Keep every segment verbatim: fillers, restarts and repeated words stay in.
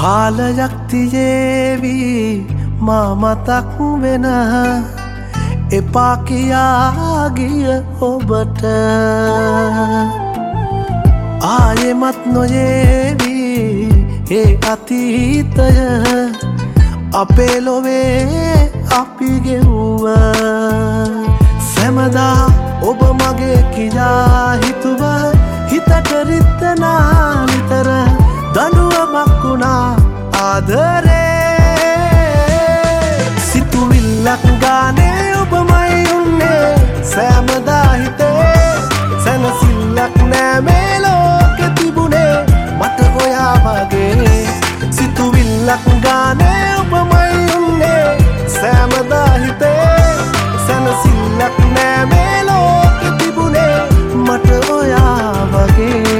කාලයක් තියේවි මා මතක් වෙන එපා කියා ගිය ඔබට ආයෙමත් නොයේවි ඒ අතීතය අපේ ලොවේ අපි ගෙවුවා සෑමදා ඔබ මගේ කියා හිතුවා හිතට රිද්දනා නිතර දඬුවමක් වුණා ආදරේ සිතුවිල්ලක් ගානේ ඔබමයි උන්නේ සෑමදා හිතේ සැනසෙල්ලක් නෑ මේ ලෝකෙ තිබුණේ මට ඔයා වගේ සිතුවිල්ලක් ගානේ ඔබමයි උන්නේ සෑමදා හිතේ සැනසෙල්ලක් නෑ මේ ලෝකෙ තිබුණේ මට ඔයා වගේ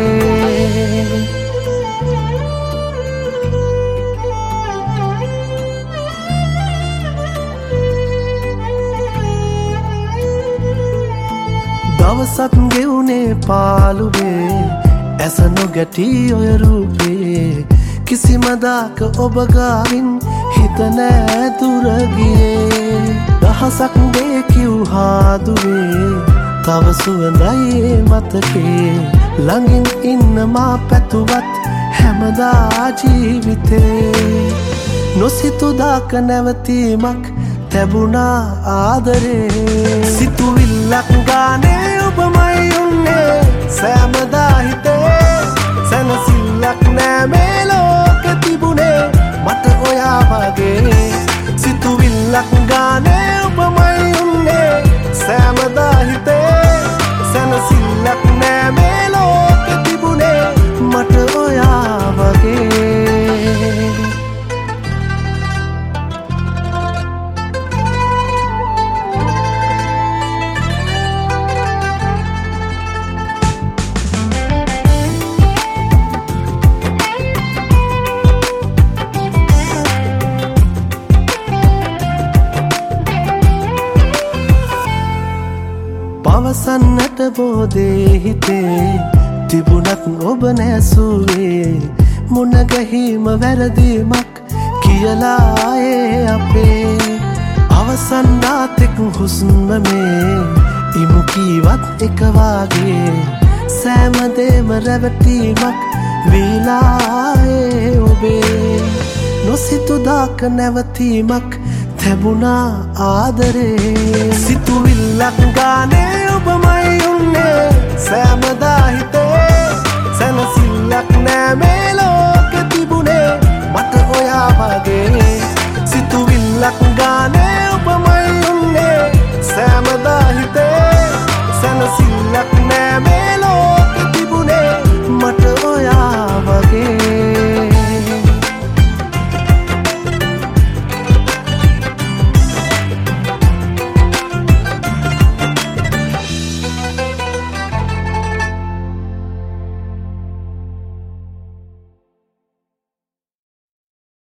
දවසක් ගෙවුනේ පාළුවේ ඇස නොගැටි ඔය රූපේ කිසිම දාක ඔබ ගාවින් හිත නෑ දුර ගියේ දහසක් දේ කිව්හා දුවේ තව සුවඳයි මතකේ ළඟින් ඉන්න මා පැතුවත් හැමදා ජීවිතේ නොසිතු දාක නැවතීමක් තැබුණා ආදරේ සිතුවිල්ලක් ගානේ ඔබමයි උන්නේ සෑමදා හිතේ සැනසෙල්ලක් නෑ මේ ලෝකෙ තිබුණේ මට ඔයා වගේ සිතුවිල්ලක් ගානේ ඔබමයි උන්නේ සෑමදා හිතේ සැනසෙල්ලක් නෑ මේ ලෝකෙ තිබුණේ මට ඔයා වගේ පවසන්නට බෝදේ හිතේ තිබුණත් ඔබ නැසුවේ මුණ ගැහිම වැරදීමක් කියලා ඒ අපේ අවසන් දාතෙක් හුස්ම මේ ඉමු කීවත් එක වාගේ සෑමදේම රැවටීමක් වීලා ඒ ඔබේ නොසිතු දාක නැවතීමක් තැබුණා ආදරේ සිතුවිල්ලක් ගානේ ඔබමයි උන්නේ සෑමදා හිතේ සැනසෙල්ලක් නෑ මේ ලෝකෙ තිබුණේ මට ඔයා වගේ සිතුවිල්ලක් ගානේ